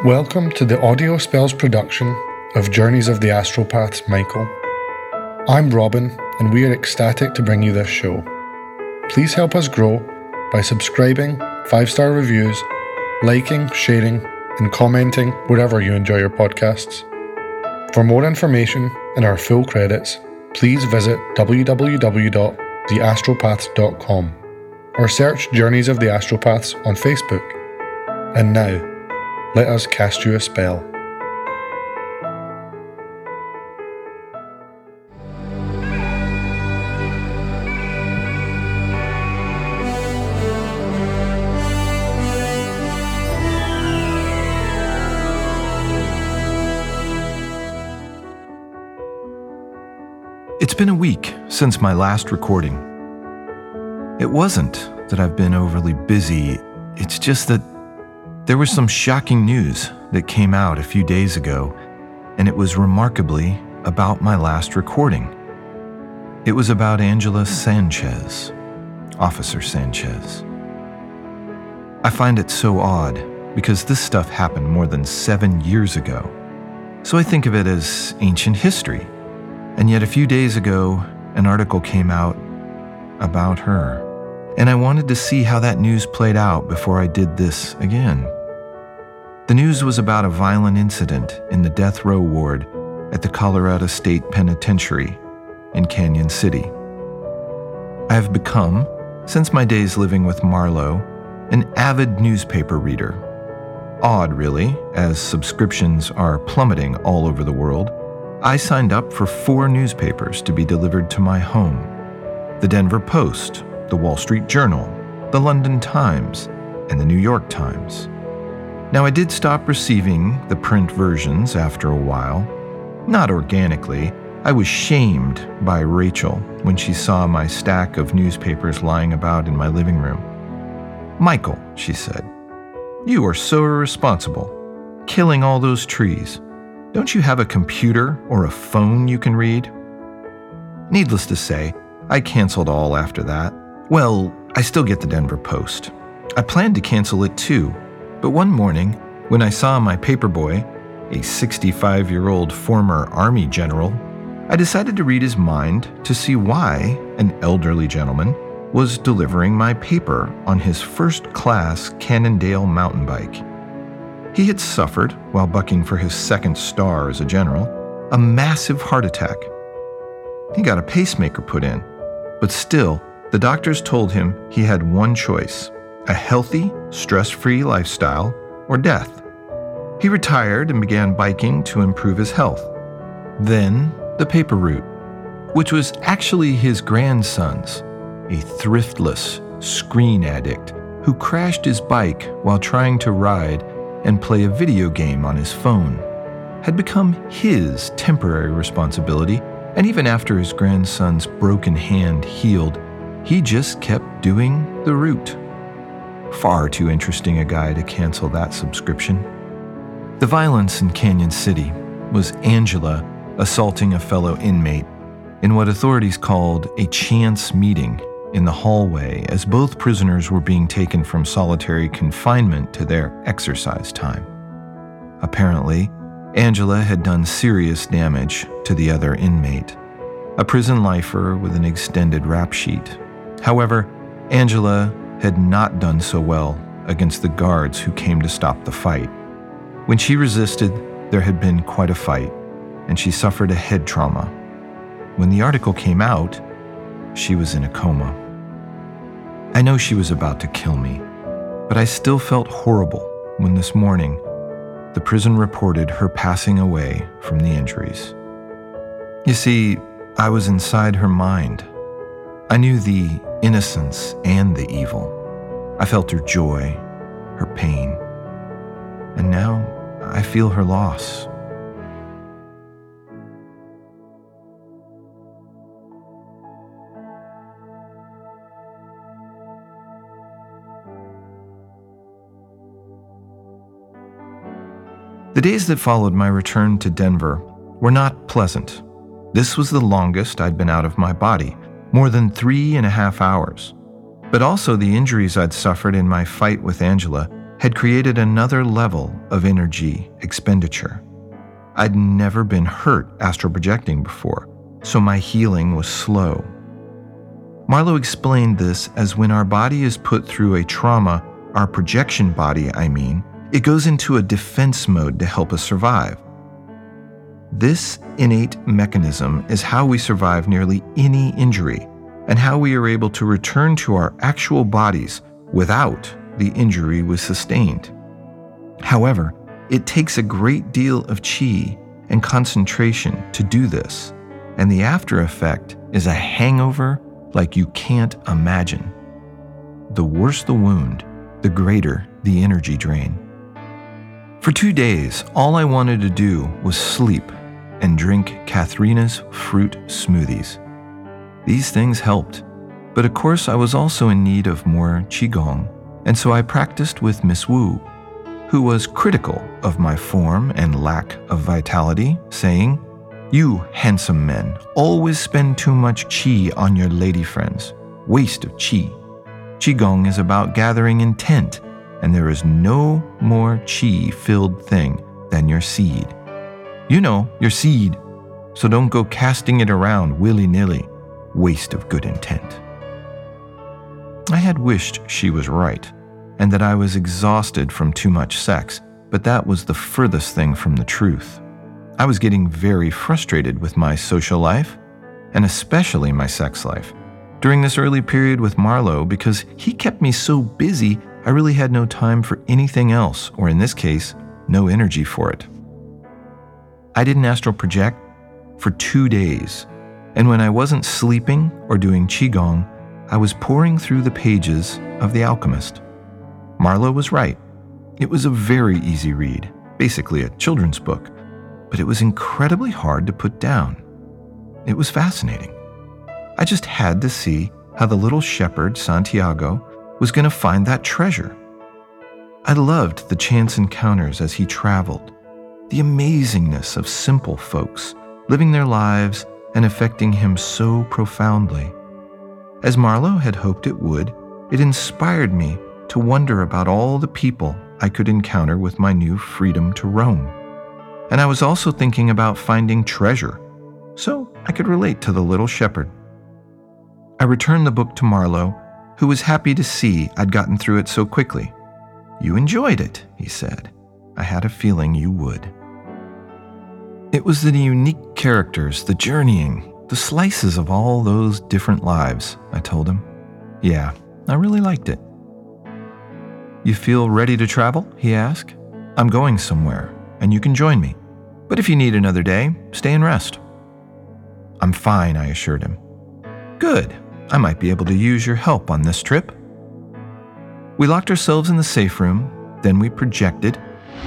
Welcome to the Audio Spells production of Journeys of the Astropath's Michael. I'm Robin, and we are ecstatic to bring you this show. Please help us grow by subscribing, 5-star reviews, liking, sharing, and commenting wherever you enjoy your podcasts. For more information and our full credits, please visit www.theastropaths.com or search Journeys of the Astropaths on Facebook. And now, let us cast you a spell. It's been a week since my last recording. It wasn't that I've been overly busy, it's just that there was some shocking news that came out a few days ago, and it was remarkably about my last recording. It was about Angela Sanchez, Officer Sanchez. I find it so odd because this stuff happened more than 7 years ago, so I think of it as ancient history. And yet a few days ago, an article came out about her, and I wanted to see how that news played out before I did this again. The news was about a violent incident in the death row ward at the Colorado State Penitentiary in Canyon City. I have become, since my days living with Marlowe, an avid newspaper reader. Odd, really, as subscriptions are plummeting all over the world. I signed up for 4 newspapers to be delivered to my home: the Denver Post, the Wall Street Journal, the London Times, and the New York Times. Now, I did stop receiving the print versions after a while. Not organically. I was shamed by Rachel when she saw my stack of newspapers lying about in my living room. "Michael," she said, "you are so irresponsible, killing all those trees. Don't you have a computer or a phone you can read?" Needless to say, I canceled all after that. Well, I still get the Denver Post. I planned to cancel it too, but one morning, when I saw my paperboy, a 65-year-old former Army general, I decided to read his mind to see why an elderly gentleman was delivering my paper on his first-class Cannondale mountain bike. He had suffered, while bucking for his 2nd star as a general, a massive heart attack. He got a pacemaker put in, but still, the doctors told him he had one choice: a healthy, stress-free lifestyle or death. He retired and began biking to improve his health. Then, the paper route, which was actually his grandson's, a thriftless screen addict who crashed his bike while trying to ride and play a video game on his phone, had become his temporary responsibility, and even after his grandson's broken hand healed, he just kept doing the route. Far too interesting a guy to cancel that subscription. The violence in Canyon City was Angela assaulting a fellow inmate in what authorities called a chance meeting in the hallway as both prisoners were being taken from solitary confinement to their exercise time. Apparently, Angela had done serious damage to the other inmate, a prison lifer with an extended rap sheet. However, Angela had not done so well against the guards who came to stop the fight. When she resisted, there had been quite a fight, and she suffered a head trauma. When the article came out, she was in a coma. I know she was about to kill me, but I still felt horrible when this morning the prison reported her passing away from the injuries. You see, I was inside her mind. I knew the innocence and the evil. I felt her joy, her pain, and now I feel her loss. The days that followed my return to Denver were not pleasant. This was the longest I'd been out of my body, more than 3.5 hours. But also the injuries I'd suffered in my fight with Angela had created another level of energy expenditure. I'd never been hurt astral projecting before, so my healing was slow. Marlo explained this as when our body is put through a trauma, our projection body, it goes into a defense mode to help us survive. This innate mechanism is how we survive nearly any injury and how we are able to return to our actual bodies without the injury we sustained. However, it takes a great deal of chi and concentration to do this, and the after effect is a hangover like you can't imagine. The worse the wound, the greater the energy drain. For 2 days, all I wanted to do was sleep and drink Katharina's fruit smoothies. These things helped, but of course I was also in need of more Qigong, and so I practiced with Miss Wu, who was critical of my form and lack of vitality, saying, "You handsome men always spend too much qi on your lady friends. Waste of qi. Qigong is about gathering intent, and there is no more qi-filled thing than your seed. You know, your seed, so don't go casting it around willy-nilly. Waste of good intent." I had wished she was right, and that I was exhausted from too much sex, but that was the furthest thing from the truth. I was getting very frustrated with my social life, and especially my sex life, during this early period with Marlo because he kept me so busy I really had no time for anything else, or in this case, no energy for it. I didn't astral project for 2 days, and when I wasn't sleeping or doing Qigong, I was poring through the pages of The Alchemist. Marlo was right. It was a very easy read, basically a children's book, but it was incredibly hard to put down. It was fascinating. I just had to see how the little shepherd, Santiago, was going to find that treasure. I loved the chance encounters as he traveled, the amazingness of simple folks living their lives and affecting him so profoundly. As Marlo had hoped it would, it inspired me to wonder about all the people I could encounter with my new freedom to roam. And I was also thinking about finding treasure, so I could relate to the little shepherd. I returned the book to Marlo, who was happy to see I'd gotten through it so quickly. "You enjoyed it," he said. "I had a feeling you would." It was the unique characters, the journeying, the slices of all those different lives, I told him. Yeah, I really liked it. "You feel ready to travel?" he asked. "I'm going somewhere, and you can join me. But if you need another day, stay and rest." "I'm fine," I assured him. "Good. I might be able to use your help on this trip." We locked ourselves in the safe room, then we projected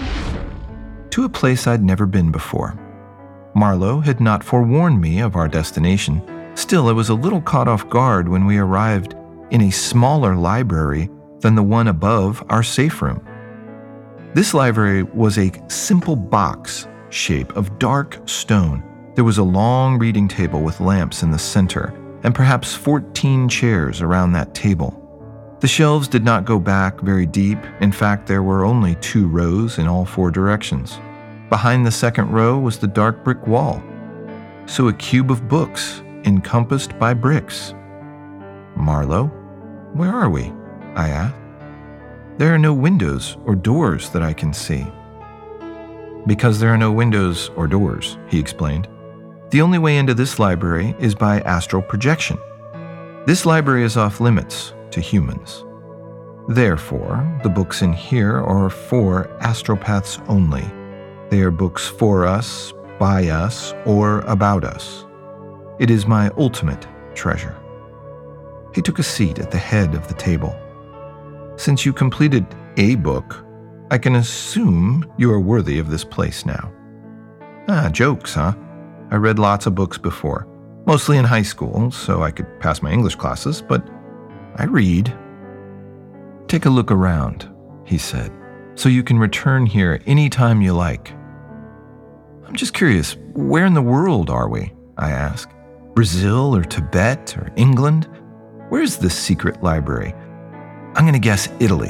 to a place I'd never been before. Marlo had not forewarned me of our destination. Still, I was a little caught off guard when we arrived in a smaller library than the one above our safe room. This library was a simple box shape of dark stone. There was a long reading table with lamps in the center, and perhaps 14 chairs around that table. The shelves did not go back very deep. In fact, there were only 2 rows in all 4 directions. Behind the second row was the dark brick wall, so a cube of books encompassed by bricks. "Marlo, where are we?" I asked. "There are no windows or doors that I can see." "Because there are no windows or doors," he explained. "The only way into this library is by astral projection. This library is off limits to humans. Therefore, the books in here are for astropaths only. They are books for us, by us, or about us. It is my ultimate treasure." He took a seat at the head of the table. "Since you completed a book, I can assume you are worthy of this place now." Jokes, huh? I read lots of books before, mostly in high school, so I could pass my English classes, but I read. "Take a look around," he said, "so you can return here anytime you like." "I'm just curious, where in the world are we?" I asked. "Brazil or Tibet or England? Where's this secret library?" "I'm going to guess Italy. I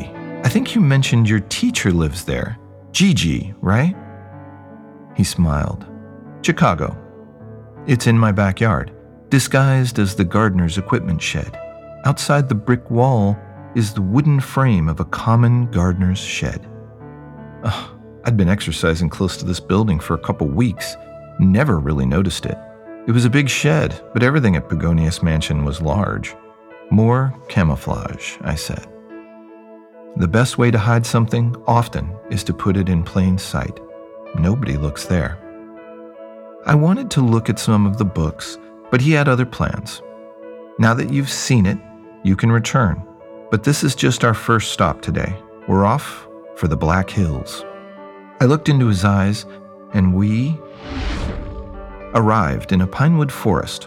I think you mentioned your teacher lives there. Gigi, right? He smiled. Chicago. It's in my backyard, disguised as the gardener's equipment shed. Outside the brick wall is the wooden frame of a common gardener's shed. I'd been exercising close to this building for a couple weeks, never really noticed it. It was a big shed, but everything at Begonius Mansion was large. More camouflage, I said. The best way to hide something, often, is to put it in plain sight. Nobody looks there. I wanted to look at some of the books, but he had other plans. Now that you've seen it, you can return. But this is just our first stop today. We're off for the Black Hills. I looked into his eyes, and we arrived in a pinewood forest.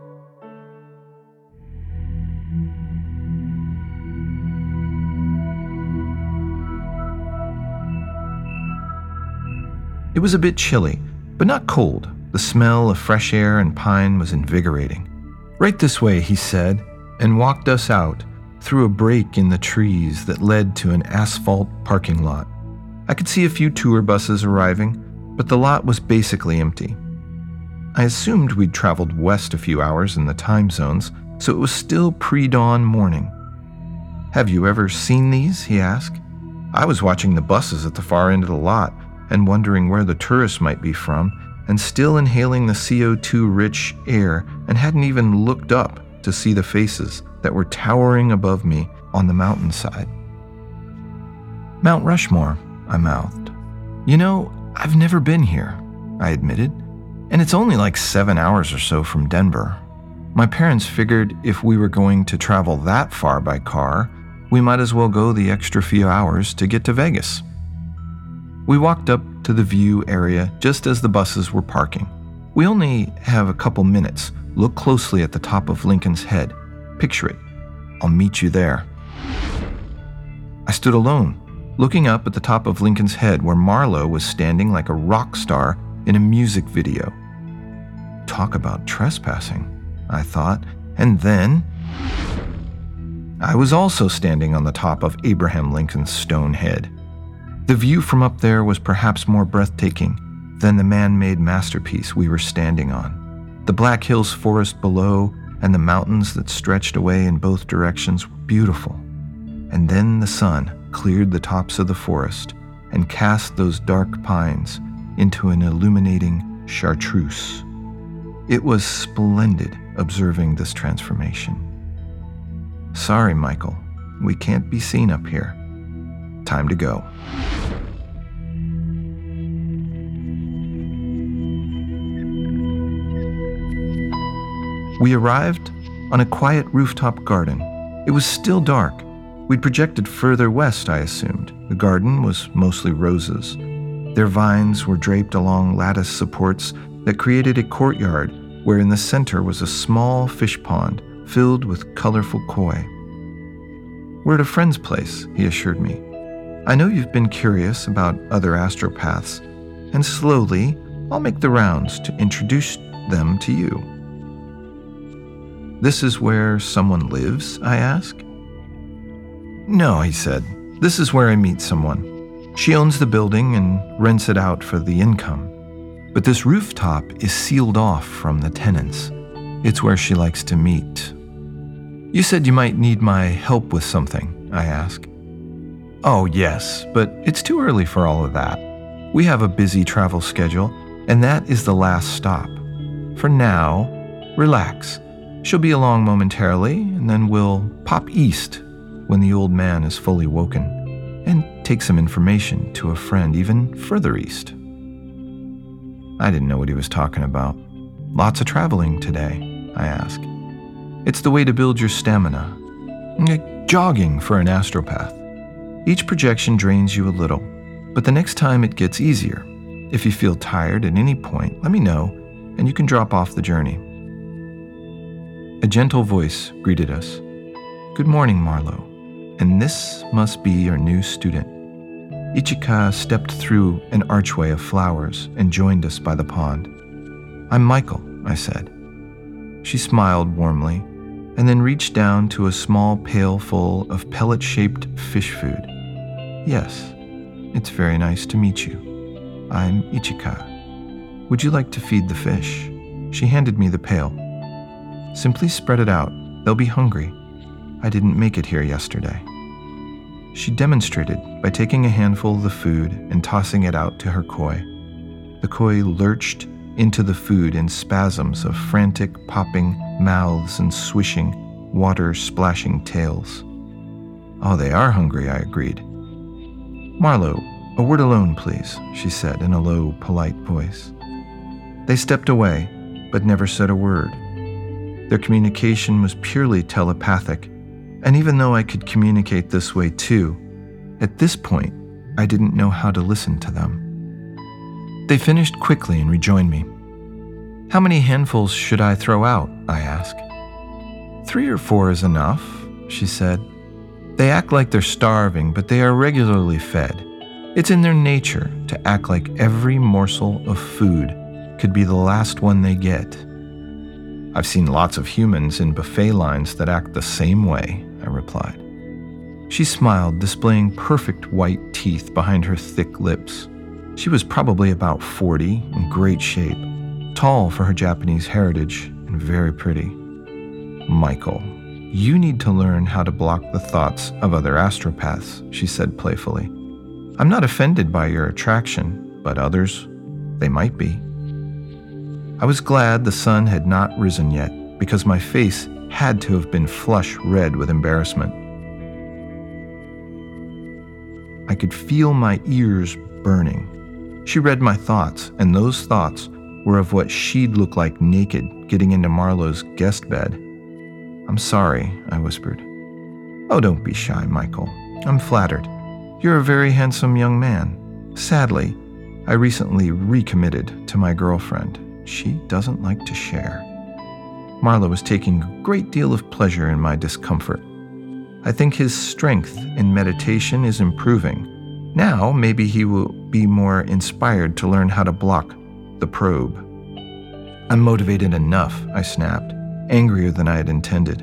It was a bit chilly, but not cold. The smell of fresh air and pine was invigorating. Right this way, he said, and walked us out through a break in the trees that led to an asphalt parking lot. I could see a few tour buses arriving, but the lot was basically empty. I assumed we'd traveled west a few hours in the time zones, so it was still pre-dawn morning. Have you ever seen these? He asked. I was watching the buses at the far end of the lot and wondering where the tourists might be from, and still inhaling the CO2-rich air, and hadn't even looked up to see the faces that were towering above me on the mountainside. Mount Rushmore, I mouthed. You know, I've never been here, I admitted, and it's only like 7 hours or so from Denver. My parents figured if we were going to travel that far by car, we might as well go the extra few hours to get to Vegas. We walked up to the view area just as the buses were parking. We only have a couple minutes. Look closely at the top of Lincoln's Head. Picture it. I'll meet you there. I stood alone, looking up at the top of Lincoln's Head where Marlowe was standing like a rock star in a music video. Talk about trespassing, I thought, and then I was also standing on the top of Abraham Lincoln's stone head. The view from up there was perhaps more breathtaking than the man-made masterpiece we were standing on. The Black Hills forest below and the mountains that stretched away in both directions were beautiful. And then the sun cleared the tops of the forest and cast those dark pines into an illuminating chartreuse. It was splendid observing this transformation. Sorry, Michael, we can't be seen up here. Time to go. We arrived on a quiet rooftop garden. It was still dark. We'd projected further west, I assumed. The garden was mostly roses. Their vines were draped along lattice supports that created a courtyard where in the center was a small fish pond filled with colorful koi. We're at a friend's place, he assured me. I know you've been curious about other astropaths, and slowly I'll make the rounds to introduce them to you. This is where someone lives, I asked. No, he said. This is where I meet someone. She owns the building and rents it out for the income. But this rooftop is sealed off from the tenants. It's where she likes to meet. You said you might need my help with something, I asked. Oh, yes, but it's too early for all of that. We have a busy travel schedule, and that is the last stop. For now, relax. She'll be along momentarily, and then we'll pop east when the old man is fully woken, and take some information to a friend even further east. I didn't know what he was talking about. Lots of traveling today, I asked. It's the way to build your stamina. Like jogging for an astropath. Each projection drains you a little, but the next time it gets easier. If you feel tired at any point, let me know, and you can drop off the journey. A gentle voice greeted us. Good morning, Marlowe, and this must be your new student. Ichika stepped through an archway of flowers and joined us by the pond. I'm Michael, I said. She smiled warmly, and then reached down to a small pail full of pellet-shaped fish food. Yes, it's very nice to meet you. I'm Ichika. Would you like to feed the fish? She handed me the pail. Simply spread it out. They'll be hungry. I didn't make it here yesterday. She demonstrated by taking a handful of the food and tossing it out to her koi. The koi lurched into the food in spasms of frantic popping mouths and swishing, water-splashing tails. Oh, they are hungry, I agreed. Marlowe, a word alone, please, she said in a low, polite voice. They stepped away, but never said a word. Their communication was purely telepathic, and even though I could communicate this way too, at this point, I didn't know how to listen to them. They finished quickly and rejoined me. How many handfuls should I throw out? I asked. 3 or 4 is enough, she said. They act like they're starving, but they are regularly fed. It's in their nature to act like every morsel of food could be the last one they get. I've seen lots of humans in buffet lines that act the same way, I replied. She smiled, displaying perfect white teeth behind her thick lips. She was probably about 40, in great shape, tall for her Japanese heritage, and very pretty. Michael, you need to learn how to block the thoughts of other astropaths, she said playfully. I'm not offended by your attraction, but others, they might be. I was glad the sun had not risen yet, because my face had to have been flush red with embarrassment. I could feel my ears burning. She read my thoughts, and those thoughts were of what she'd look like naked getting into Marlowe's guest bed. I'm sorry, I whispered. Oh, don't be shy, Michael. I'm flattered. You're a very handsome young man. Sadly, I recently recommitted to my girlfriend. She doesn't like to share. Marlowe was taking a great deal of pleasure in my discomfort. I think his strength in meditation is improving. Now, maybe he will be more inspired to learn how to block the probe. I'm motivated enough, I snapped, angrier than I had intended.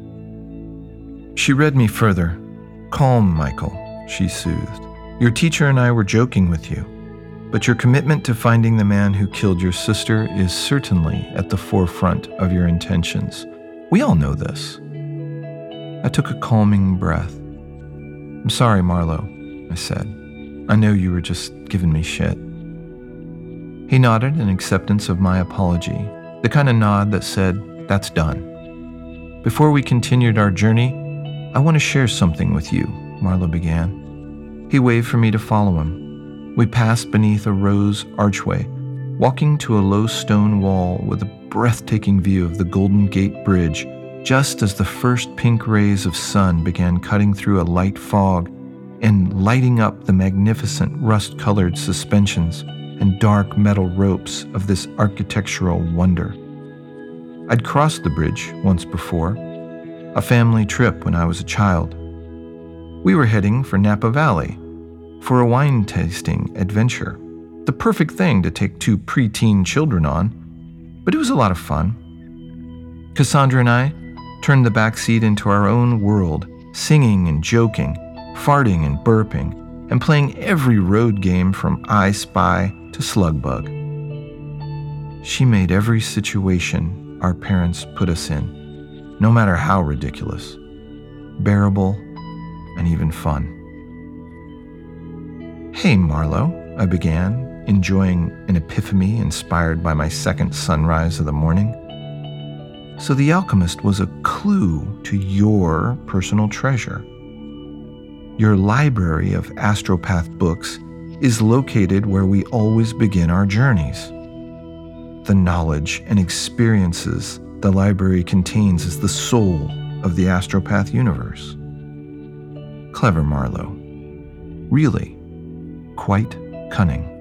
She read me further. Calm, Michael, she soothed. Your teacher and I were joking with you, but your commitment to finding the man who killed your sister is certainly at the forefront of your intentions. We all know this. I took a calming breath. I'm sorry, Marlowe, I said. I know you were just giving me shit. He nodded in acceptance of my apology, the kind of nod that said, that's done. Before we continued our journey, I want to share something with you, Marlowe began. He waved for me to follow him. We passed beneath a rose archway, walking to a low stone wall with a breathtaking view of the Golden Gate Bridge, just as the first pink rays of sun began cutting through a light fog and lighting up the magnificent rust-colored suspensions and dark metal ropes of this architectural wonder. I'd crossed the bridge once before, a family trip when I was a child. We were heading for Napa Valley for a wine tasting adventure, the perfect thing to take 2 preteen children on, but it was a lot of fun. Cassandra and I turned the back seat into our own world, singing and joking, farting and burping, and playing every road game from I Spy to Slugbug. She made every situation our parents put us in, no matter how ridiculous, bearable, and even fun. Hey, Marlowe, I began, enjoying an epiphany inspired by my second sunrise of the morning. So the alchemist was a clue to your personal treasure. Your library of astropath books is located where we always begin our journeys. The knowledge and experiences the library contains is the soul of the astropath universe. Clever, Marlowe. Really, quite cunning.